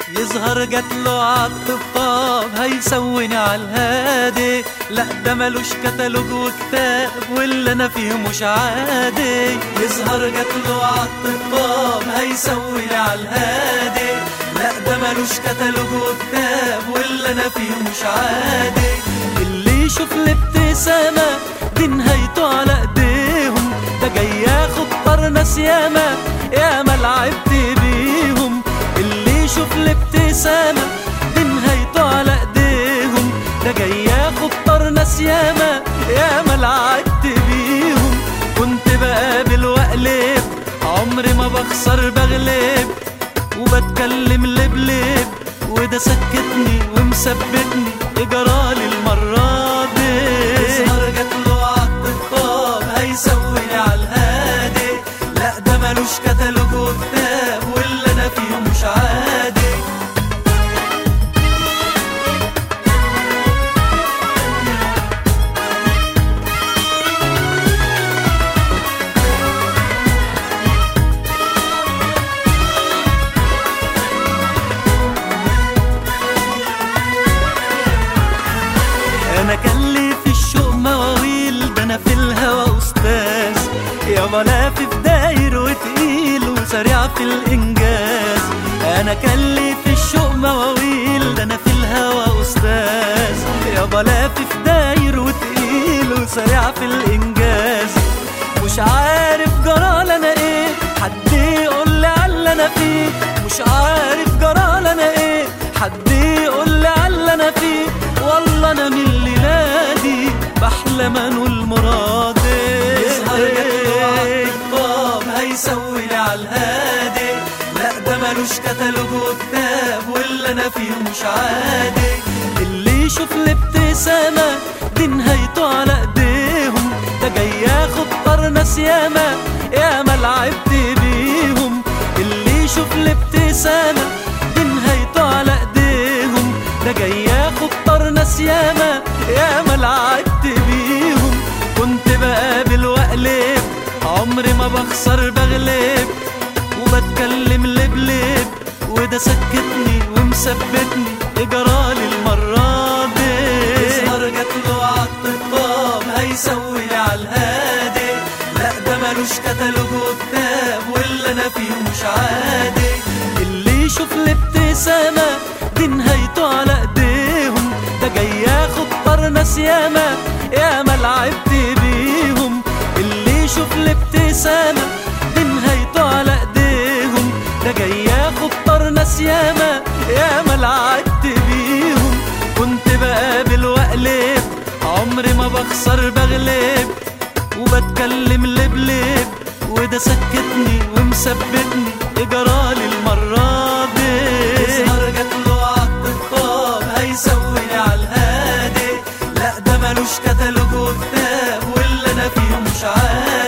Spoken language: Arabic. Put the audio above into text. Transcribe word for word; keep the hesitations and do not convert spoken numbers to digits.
يظهر جاتله عالطبطاب هيسوني عالهادي، لا ده ملوش كتالوج وكتاب واللي انا فيه مش عادي. يظهر جاتله عالطبطاب هيسوني عالهادي، لا ده ملوش كتالوج وكتاب واللي انا فيه مش عادي. اللي يشوف الابتسامة دي نهايته على ايديهم، ده جاي ياخد طرناس ياما ياما لعبت بيهم. اللي يشوف الابتسامة دي نهايته على ايديهم، ده جاي ياخد طرناس ياما ياما لعبت بيهم. كنت بقابل واقلب عمري ما بخسر بغلب، وبتكلم لبلب وده سكتني ومثبتني اجرالي المرة دي. يظهر جاتله عالطبطاب هيسويني عالهادي، لا ده ملوش كتالوج وكتاب واللي انا فيه مش عادي. انا كان لي في الشوق مواويل، ده انا في الهوى استاذ يابا لافف داير وتقيل وسريع في الانجاز. انا كان لي في الشوق مواويل، ده انا في الهوى استاذ يابا لافف داير وتقيل وسريع في الانجاز. مش عارف جرال انا ايه، حد يقول لي على اللي انا فيه. مش عارف جرال انا ايه، حد يقول لي على اللي انا فيه. والله انا من الليله دي بحلم انول مرادي. يظهر جاتله عالطبطاب هيسويني عالهادي، لا ده ملوش كتالوج وكتاب واللي انا فيه مش عادي. اللي يشوف الابتسامه دي نهايته على ايديهم، ده جاي ياخد طرناس ياما ياما لعبت بيهم. اللي يشوف الابتسامه دي نهايته على ايديهم، ده جاي ياخد طرناس ياما ياما لعبت بيهم. كنت بقابل واقلب عمري ما بخسر بغلب، وبتكلم لبلب وده سكتني ومثبتني اجرالي المرة دي. يظهر جاتله عالطبطاب هيسويني عالهادي، لا ده ملوش كتالوج وكتاب واللي انا فيه مش عادي. اللي يشوف الابتسامة دي نهايته على ايديهم، ده جاي ياخد طرناس ياما ياما لعبت بيهم. اللي يشوف الابتسامة دي نهايته على ايديهم، ده جاي ياخد طرناس ياما ياما لعبت بيهم. كنت بقابل واقلب عمري ما بخسر بغلب، وبتكلم لبلب وده سكتني ومثبتني اجرالي المرة دي. يظهر جاتله عالطبطاب هيسويني عالهادي، لا ده ملوش كتالوج وكتاب واللي انا فيه مش عادي.